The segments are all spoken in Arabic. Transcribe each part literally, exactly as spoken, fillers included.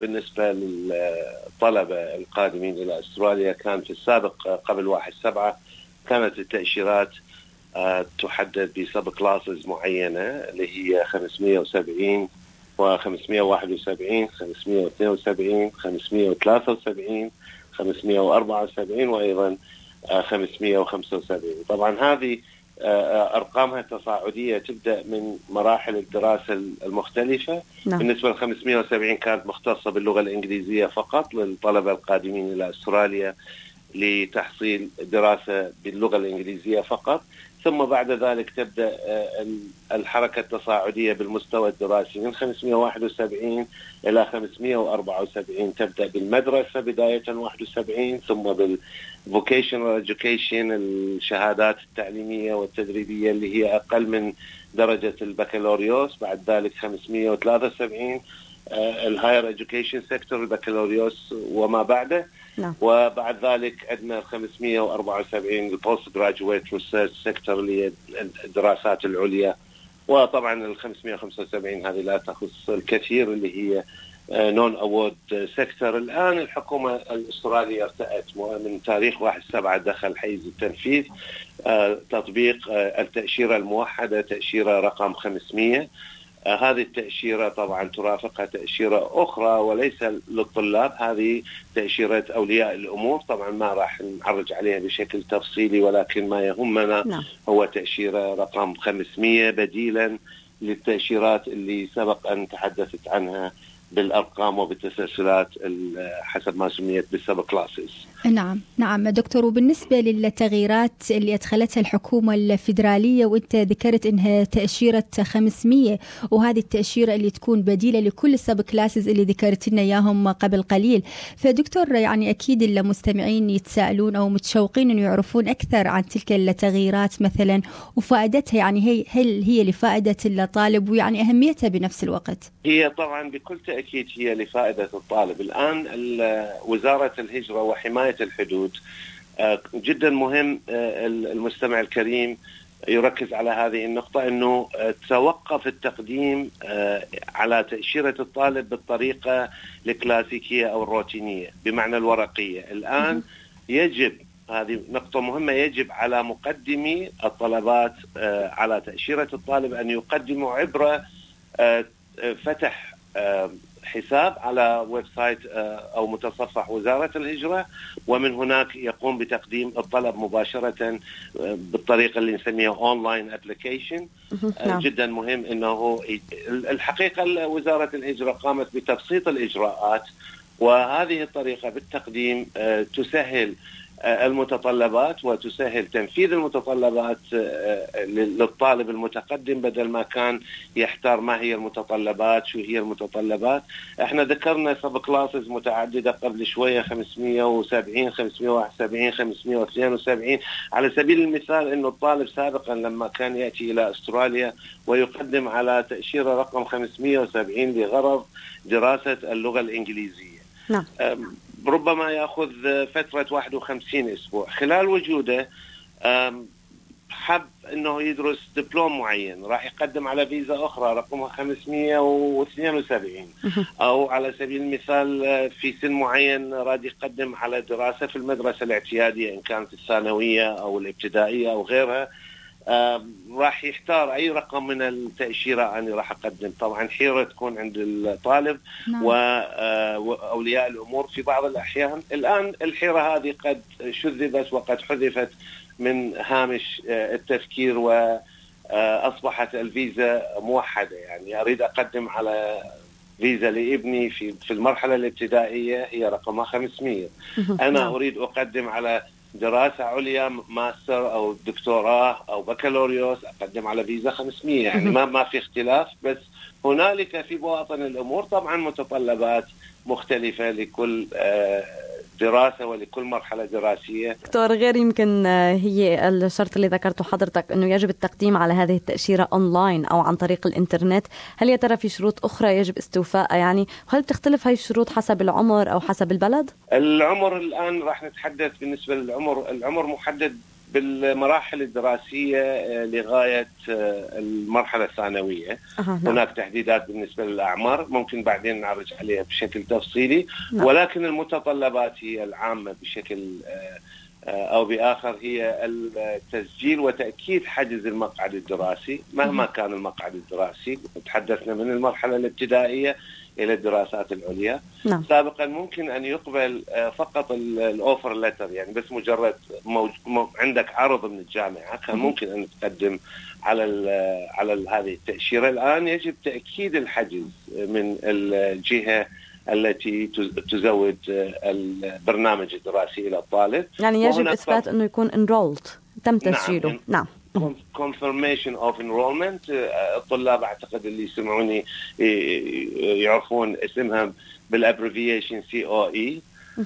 بالنسبة للطلبة القادمين إلى أستراليا كان في السابق قبل واحد سبعة كانت التأشيرات تحدد بسب كلاسز معينة اللي هي خمسمائة وسبعين وخمسمائة وواحد وسبعين خمسمائة واثنين وسبعين خمسمائة وثلاثة وسبعين خمسمائة وأربعة وسبعين وأيضا خمسمائة وخمسة وسبعين. طبعا هذه أرقامها تصاعدية تبدأ من مراحل الدراسة المختلفة. نعم. بالنسبة ل خمسمائة وسبعين كانت مختصة باللغة الإنجليزية فقط للطلبة القادمين إلى أستراليا لتحصيل دراسة باللغة الإنجليزية فقط، ثم بعد ذلك تبدأ الحركة التصاعدية بالمستوى الدراسي من خمسمائة وواحد وسبعين إلى خمسمائة وأربعة وسبعين، تبدأ بالمدرسة بداية واحد وسبعين، ثم بالvocational education الشهادات التعليمية والتدريبية اللي هي أقل من درجة البكالوريوس، بعد ذلك خمسمائة وثلاثة وسبعين الهاير education سيكتور البكالوريوس وما بعده. نعم. وبعد ذلك عندنا خمسمائة وأربعة وسبعين البوست جراجويت ريسيرش سيكتور اللي هي الدراسات العليا، وطبعا ال خمسمائة وخمسة وسبعين هذه لا تخص الكثير اللي هي نون أوورد سيكتور. الآن الحكومة الأسترالية ارتأت من تاريخ واحد سبعة دخل حيز التنفيذ تطبيق التأشيرة الموحدة، تأشيرة رقم خمسمائة. آه هذه التأشيرة طبعا ترافقها تأشيرة أخرى وليس للطلاب، هذه تأشيرة أولياء الأمور، طبعا ما راح نعرج عليها بشكل تفصيلي، ولكن ما يهمنا نعم. هو تأشيرة رقم خمسمائة بديلا للتأشيرات اللي سبق أن تحدثت عنها بالأرقام وبالتسلسلات حسب ما سميت بالسب كلاسز. نعم نعم دكتور، وبالنسبة للتغييرات اللي أدخلتها الحكومة الفيدرالية، وأنت ذكرت إنها تأشيرة خمسمائة، وهذه التأشيرة اللي تكون بديلة لكل السب كلاسز اللي ذكرت لنا إياهم قبل قليل، فدكتور يعني أكيد المستمعين يتساءلون أو متشوقين إنه يعرفون أكثر عن تلك التغييرات مثلا وفائدتها، يعني هي هل هي لفائدة الطالب ويعني أهميتها بنفس الوقت؟ هي طبعا بكل تأكيد هي لفائدة الطالب. الآن وزارة الهجرة وحماية الحدود جدا مهم المستمع الكريم يركز على هذه النقطة، أنه توقف التقديم على تأشيرة الطالب بالطريقة الكلاسيكية أو الروتينية بمعنى الورقية. الآن يجب، هذه نقطة مهمة، يجب على مقدمي الطلبات على تأشيرة الطالب أن يقدموا عبر فتح حساب على ويب سايت أو متصفح وزارة الهجرة، ومن هناك يقوم بتقديم الطلب مباشرة بالطريقة اللي نسميها أونلاين أبليكيشن. جدا مهم أنه الحقيقة وزارة الهجرة قامت بتبسيط الإجراءات، وهذه الطريقة بالتقديم تسهل المتطلبات وتسهل تنفيذ المتطلبات للطالب المتقدم، بدل ما كان يحتار ما هي المتطلبات، شو هي المتطلبات. احنا ذكرنا سب كلاسز متعددة قبل شوية، خمسمائة وسبعين خمسمائة وواحد وسبعين خمسمائة واثنين وسبعين. على سبيل المثال انه الطالب سابقا لما كان يأتي الى استراليا ويقدم على تأشيرة رقم خمسمائة وسبعين لغرض دراسة اللغة الإنجليزية، نعم. ربما يأخذ فترة واحد وخمسين أسبوع. خلال وجوده حب أنه يدرس دبلوم معين، راح يقدم على فيزا أخرى رقمها خمسمائة واثنين وسبعين، أو على سبيل المثال في سن معين راد يقدم على دراسة في المدرسة الاعتيادية إن كانت الثانوية أو الابتدائية أو غيرها. آه راح يختار أي رقم من التأشيرة أنا راح أقدم. طبعا حيرة تكون عند الطالب نعم. وأولياء الأمور في بعض الأحيان. الآن الحيرة هذه قد شذبت وقد حذفت من هامش التفكير، وأصبحت الفيزا موحدة. يعني أريد أقدم على فيزا لابني في في المرحلة الابتدائية هي رقمها خمسمائة. أنا أريد أقدم على دراسة عليا ماستر أو دكتوراه أو بكالوريوس أقدم على فيزا خمسمائة. يعني ما ما في اختلاف، بس هنالك في بواطن الأمور طبعا متطلبات مختلفة لكل دراسة ولكل مرحلة دراسية. دكتور، غير يمكن هي الشرط اللي ذكرته حضرتك أنه يجب التقديم على هذه التأشيرة أونلاين أو عن طريق الإنترنت، هل يا ترى في شروط أخرى يجب استوفاءها؟ يعني هل بتختلف هاي الشروط حسب العمر أو حسب البلد؟ العمر الآن راح نتحدث بالنسبة للعمر. العمر محدد بالمراحل الدراسية لغاية المرحلة الثانوية. أه هناك تحديدات بالنسبة للأعمار ممكن بعدين نعرج عليها بشكل تفصيلي. نعم. ولكن المتطلبات هي العامة بشكل أو بآخر هي التسجيل وتأكيد حجز المقعد الدراسي مهما كان المقعد الدراسي. تحدثنا من المرحلة الابتدائية إلى الدراسات العليا. نعم. سابقا ممكن أن يقبل فقط الأوفر لتر، يعني بس مجرد موج... مو... عندك عرض من الجامعة كان ممكن أن تقدم على ال... على ال... هذه التأشيرة. الآن يجب تأكيد الحجز من الجهة التي تزود البرنامج الدراسي إلى الطالب، يعني يجب إثبات أنه يكون enrolled تم تسجيله. نعم, نعم. confirmation of enrollment. الطلاب أعتقد اللي يسمعوني يعرفون اسمها بالابريفيشن سي او اي.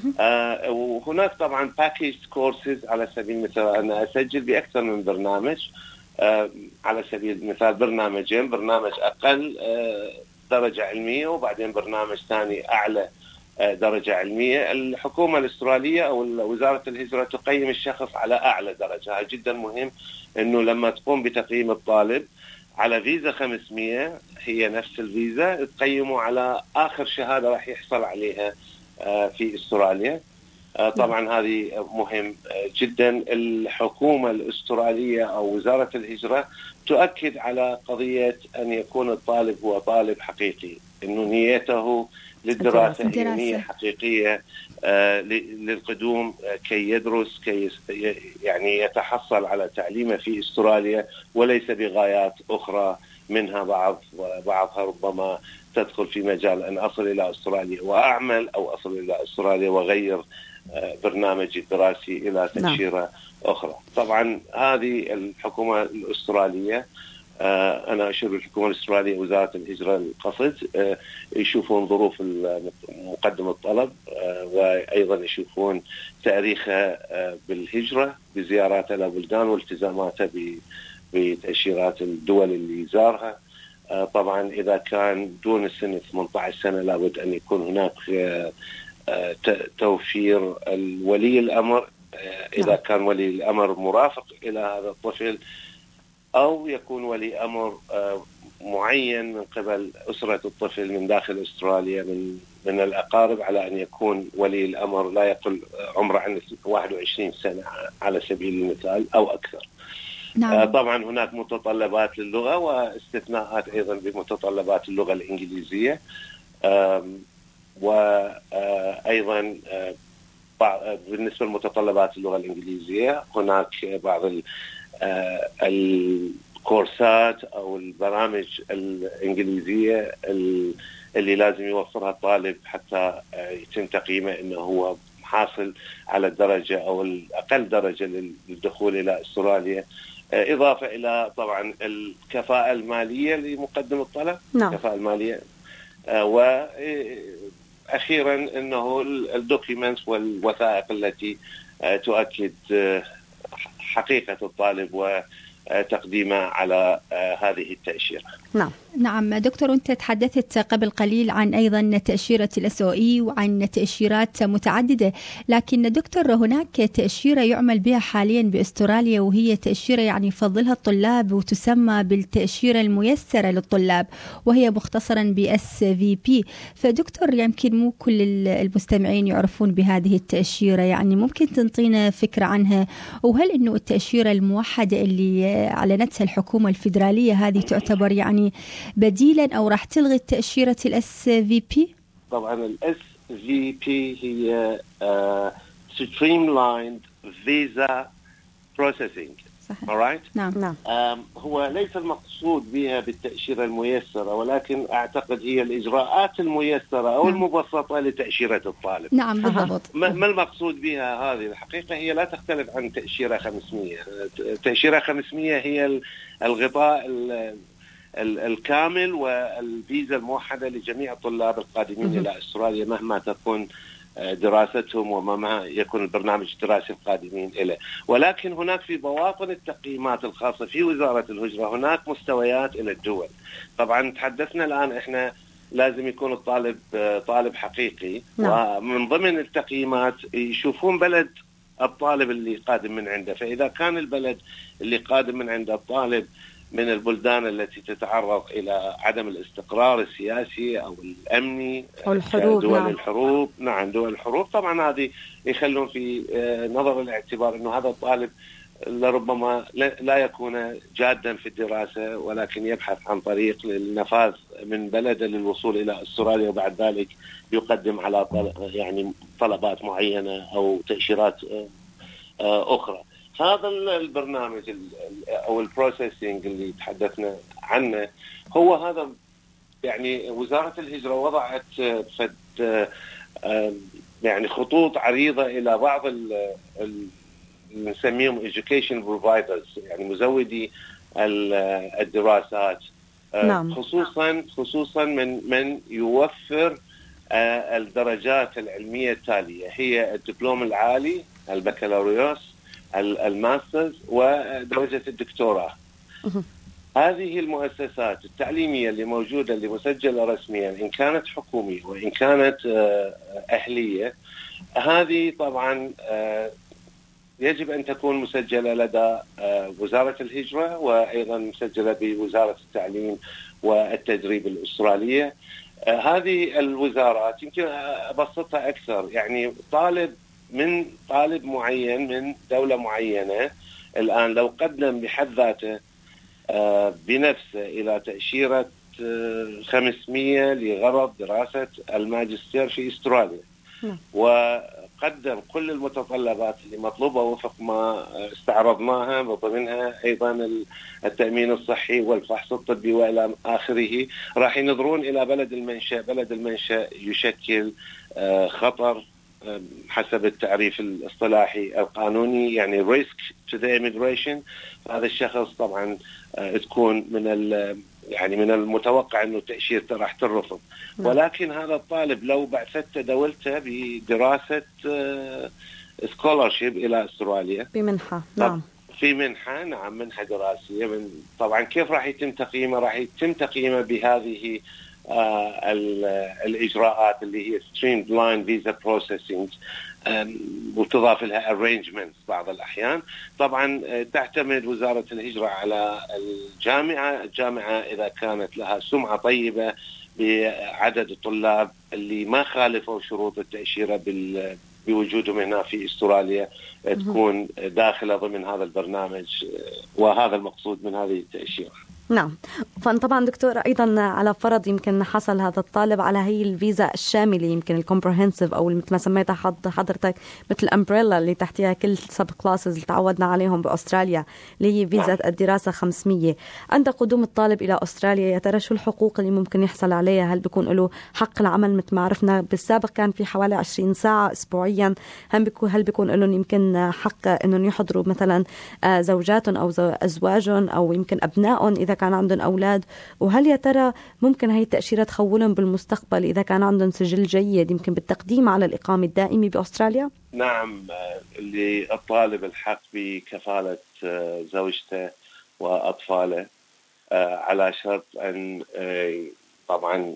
وهناك طبعا packaged courses على سبيل المثال أنا أسجل بأكثر من برنامج. آه على سبيل المثال برنامجين، برنامج أقل آه درجة علمية وبعدين برنامج ثاني أعلى درجة علمية. الحكومة الأسترالية أو وزارة الهجرة تقيم الشخص على أعلى درجة. جدا مهم أنه لما تقوم بتقييم الطالب على فيزا خمسمية هي نفس الفيزا تقيمه على آخر شهادة راح يحصل عليها في أستراليا. طبعا هذه مهم جدا. الحكومة الأسترالية أو وزارة الهجرة تؤكد على قضية أن يكون الطالب هو طالب حقيقي، أنه نيته للدراسة هي نية حقيقية آه للقدوم آه كي يدرس كي يعني يتحصل على تعليمه في أستراليا، وليس بغايات أخرى منها بعض بعضها ربما تدخل في مجال أن أصل إلى أستراليا وأعمل أو أصل إلى أستراليا وغير آه برنامجي الدراسي إلى تأشيرة نعم. أخرى. طبعا هذه الحكومة الأسترالية آه أنا أشير بالحكومة الأسترالية وزارة الهجرة القصد آه يشوفون ظروف مقدم الطلب آه وأيضا يشوفون تاريخه آه بالهجرة بزيارات إلى بلدان والتزاماته بتأشيرات الدول اللي زارها. آه طبعا إذا كان دون السن ثمانية عشر سنة لابد أن يكون هناك آه آه توفير الولي الأمر آه إذا كان ولي الأمر مرافق إلى هذا الطفل، أو يكون ولي أمر معين من قبل أسرة الطفل من داخل أستراليا من من الأقارب، على أن يكون ولي الأمر لا يقل عمره عن واحد وعشرين سنة على سبيل المثال أو أكثر. نعم. طبعا هناك متطلبات للغة واستثناءات أيضا بمتطلبات اللغة الإنجليزية، وأيضا بالنسبة لمتطلبات اللغة الإنجليزية هناك بعض ال آه الكورسات أو البرامج الإنجليزيية اللي لازم يوفرها الطالب حتى آه يتم تقييمه إنه هو حاصل على الدرجة أو الأقل درجة للدخول إلى أستراليا، آه إضافة إلى طبعا الكفاءة المالية لمقدم الطلب. نعم. الكفاءة المالية آه وأخيرا إنه الدوكيومنت والوثائق التي آه تؤكد آه حقيقة الطالب وتقديمه على هذه التأشيرة. نعم نعم دكتور، أنت تحدثت قبل قليل عن أيضا تأشيرة الأس أو إي وعن تأشيرات متعددة، لكن دكتور هناك تأشيرة يعمل بها حاليا بأستراليا وهي تأشيرة يعني يفضلها الطلاب وتسمى بالتأشيرة الميسرة للطلاب وهي مختصرا بأس في بي. فدكتور يمكن مو كل المستمعين يعرفون بهذه التأشيرة، يعني ممكن تنطينا فكرة عنها؟ وهل إنه التأشيرة الموحدة اللي أعلنتها الحكومة الفيدرالية هذه تعتبر يعني بديلا أو راح تلغي تأشيرة الأس في بي؟ طبعا الأس في بي هي uh, streamlined visa processing. صحيح. Alright? نعم. نعم. um, هو ليس المقصود بها بالتأشيرة الميسرة، ولكن أعتقد هي الإجراءات الميسرة أو نعم. المبسطة لتأشيرة الطالب. نعم بالضبط. ما, ما المقصود بها هذه؟ الحقيقة هي لا تختلف عن تأشيرة خمسمية. تأشيرة خمسمية هي الغطاء الكامل والفيزا الموحدة لجميع الطلاب القادمين إلى أستراليا مهما تكون دراستهم وما يكون البرنامج الدراسي القادمين إليه. ولكن هناك في بواطن التقييمات الخاصة في وزارة الهجرة هناك مستويات إلى الدول. طبعا تحدثنا الآن إحنا لازم يكون الطالب طالب حقيقي. نعم. ومن ضمن التقييمات يشوفون بلد الطالب اللي قادم من عنده. فإذا كان البلد اللي قادم من عنده الطالب من البلدان التي تتعرض إلى عدم الاستقرار السياسي أو الأمني أو الحروب، دول نعم. الحروب نعم دول الحروب، طبعا هذه يخلون في نظر الاعتبار أنه هذا الطالب لربما لا يكون جادا في الدراسة، ولكن يبحث عن طريق للنفاذ من بلده للوصول إلى أستراليا، وبعد ذلك يقدم على يعني طلبات معينة أو تأشيرات أخرى. هذا البرنامج أو البروسيسنج اللي تحدثنا عنه هو هذا، يعني وزارة الهجرة وضعت فد يعني خطوط عريضة إلى بعض ال نسميهم education providers، يعني مزودي الدراسات، نعم. خصوصا خصوصا من من يوفر الدرجات العلمية التالية، هي الدبلوم العالي، البكالوريوس، الماسترز، ودرجة الدكتوراه. هذه المؤسسات التعليمية اللي موجودة اللي مسجلة رسميا، إن كانت حكومية وإن كانت أهلية، هذه طبعا يجب أن تكون مسجلة لدى وزارة الهجرة، وأيضا مسجلة بوزارة التعليم والتدريب الأسترالية. هذه الوزارات يمكن أبسطها أكثر، يعني طالب من طالب معين من دولة معينة الآن لو قدم بحد ذاته بنفسه إلى تأشيرة خمسمية لغرض دراسة الماجستير في أستراليا، وقدم كل المتطلبات اللي مطلوبة وفق ما استعرضناها، وضمنها أيضا التأمين الصحي والفحص الطبي وإلى آخره، راح ينظرون إلى بلد المنشأ. بلد المنشأ يشكل خطر حسب التعريف الاصطلاحي القانوني، يعني risk to the immigration. هذا الشخص طبعا تكون من يعني من المتوقع انه تأشيرته راح ترفض، ولكن هذا الطالب لو بعثته دولته بدراسة سكولارشيب الى استراليا بمنحة، نعم في منحة نعم منحة دراسية، من طبعا كيف راح يتم تقييمه؟ راح يتم تقييمه بهذه آه الإجراءات اللي هي streamlined visa processing، وتضاف لها arrangements بعض الأحيان. طبعا تعتمد وزارة الهجرة على الجامعة الجامعة إذا كانت لها سمعة طيبة بعدد الطلاب اللي ما خالفوا شروط التأشيرة بوجودهم هنا في أستراليا تكون داخلة ضمن هذا البرنامج، وهذا المقصود من هذه التأشيرة. نعم. فطبعا دكتور أيضا على فرض يمكن حصل هذا الطالب على هي الفيزا الشاملة، يمكن الكومبرهنسيف أو مثل ما سميتها حضرتك مثل الأمبريلا اللي تحتها كل سب كلاسز اللي تعودنا عليهم بأستراليا، اللي هي فيزا الدراسة خمسمية. عند قدوم الطالب إلى أستراليا يا ترى شو الحقوق اللي ممكن يحصل عليها؟ هل بيكون له حق العمل مثل ما عرفنا بالسابق كان في حوالي عشرين ساعة أسبوعيا؟ هل بيكون هل بيكون لهم يمكن حق إنهم يحضروا مثلا زوجاتهم أو أزواجهم أو يمكن أبنائهم إذا كان عندهم أولاد؟ وهل يا ترى ممكن هاي التأشيرة تخولهم بالمستقبل إذا كان عندهم سجل جيد يمكن بالتقديم على الإقامة الدائمة بأستراليا؟ نعم، للطالب الحق بكفالة زوجته وأطفاله على شرط أن طبعا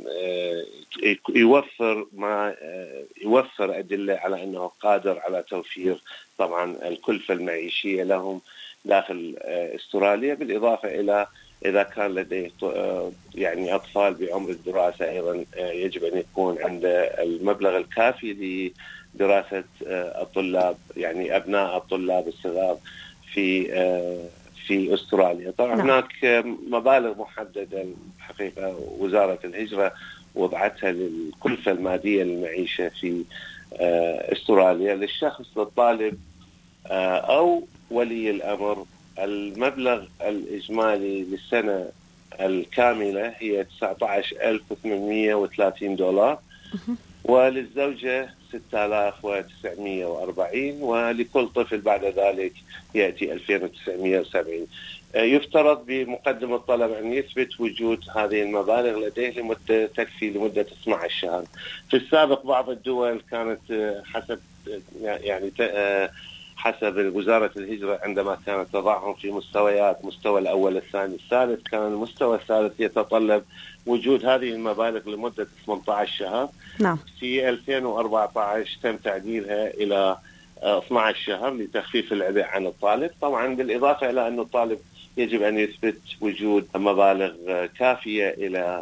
يوفر ما يوفر أدلة على أنه قادر على توفير طبعا الكلفة المعيشية لهم داخل استراليا، بالإضافة إلى إذا كان لديه يعني أطفال بعمر الدراسة أيضا يجب أن يكون عنده المبلغ الكافي لدراسة الطلاب، يعني أبناء الطلاب الصغار في في أستراليا. طبعا نعم. هناك مبالغ محددة الحقيقة وزارة الهجرة وضعتها للكلفة المادية للمعيشة في أستراليا للشخص للطالب أو ولي الأمر. المبلغ الإجمالي للسنة الكاملة هي تسعة عشر ألف وثمانمئة وثلاثين دولار، وللزوجة ستة آلاف وتسعمئة وأربعين، ولكل طفل بعد ذلك يأتي ألفين وتسعمئة وسبعين. يفترض بمقدم الطلب أن يثبت وجود هذه المبالغ لديه لمدة تكفي لمدة اثني عشر شهر. في السابق بعض الدول كانت حسب يعني حسب وزارة الهجرة عندما كانت تضعهم في مستويات، مستوى الأول الثاني الثالث، كان المستوى الثالث يتطلب وجود هذه المبالغ لمدة ثمانية عشر شهر. نعم. في ألفين وأربعة عشر تم تعديلها إلى اثني عشر شهر لتخفيف العبء عن الطالب. طبعا بالإضافة إلى أن الطالب يجب أن يثبت وجود مبالغ كافية إلى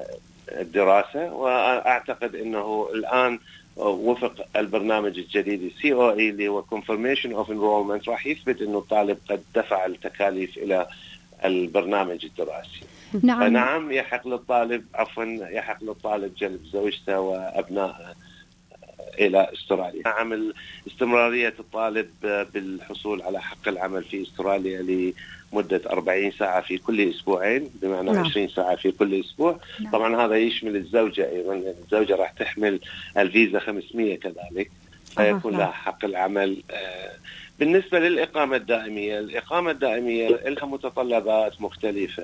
الدراسة، وأعتقد أنه الآن وفق البرنامج الجديد السي او اي اللي هو Confirmation of Enrollment راح يثبت أنه الطالب قد دفع التكاليف إلى البرنامج الدراسي. نعم. فنعم يحق للطالب عفوا يحق للطالب جلب زوجته وأبنائه إلى استراليا. نعم استمرارية الطالب بالحصول على حق العمل في استراليا لمدة أربعين ساعة في كل أسبوعين، بمعنى نعم. عشرين ساعة في كل أسبوع. نعم. طبعا هذا يشمل الزوجة أيضا، الزوجة راح تحمل الفيزا خمسمية كذلك، فيكون لها حق العمل. بالنسبة للإقامة الدائمية، الإقامة الدائمية لها متطلبات مختلفة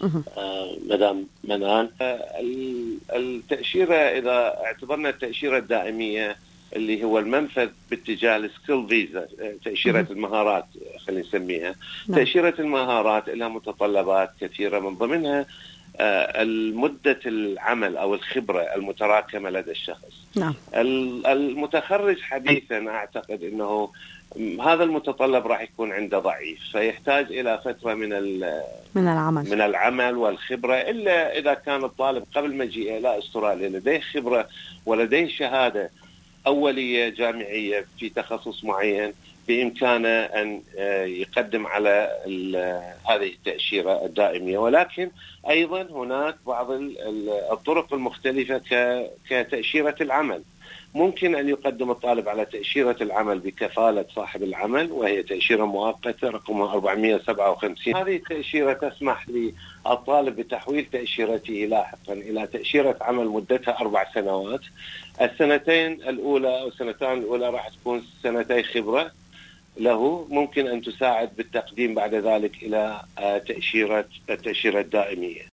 آه مدام منان. آه التأشيرة إذا اعتبرنا التأشيرة الدائمية اللي هو المنفذ باتجاه السكيل فيزا، تأشيرة المهارات خلينا نسميها. نعم. تأشيرة المهارات لها متطلبات كثيرة، من ضمنها آه المدة العمل أو الخبرة المتراكمة لدى الشخص. نعم. المتخرج حديثا أعتقد أنه هذا المتطلب راح يكون عنده ضعيف، فيحتاج إلى فترة من من العمل من العمل والخبرة، إلا إذا كان الطالب قبل مجيئه إلى أستراليا لديه خبرة ولديه شهادة أولية جامعية في تخصص معين، بإمكانه أن يقدم على هذه التأشيرة الدائمية. ولكن أيضا هناك بعض الطرق المختلفة كتأشيرة العمل. ممكن أن يقدم الطالب على تأشيرة العمل بكفالة صاحب العمل، وهي تأشيرة مؤقتة رقمها أربعمية وسبعة وخمسين. هذه التأشيرة تسمح للطالب بتحويل تأشيرته لاحقا إلى تأشيرة عمل مدتها أربع سنوات. السنتين الأولى أو السنتين الأولى راح تكون سنتي خبرة له، ممكن أن تساعد بالتقديم بعد ذلك إلى تأشيرة التأشيرة الدائمية.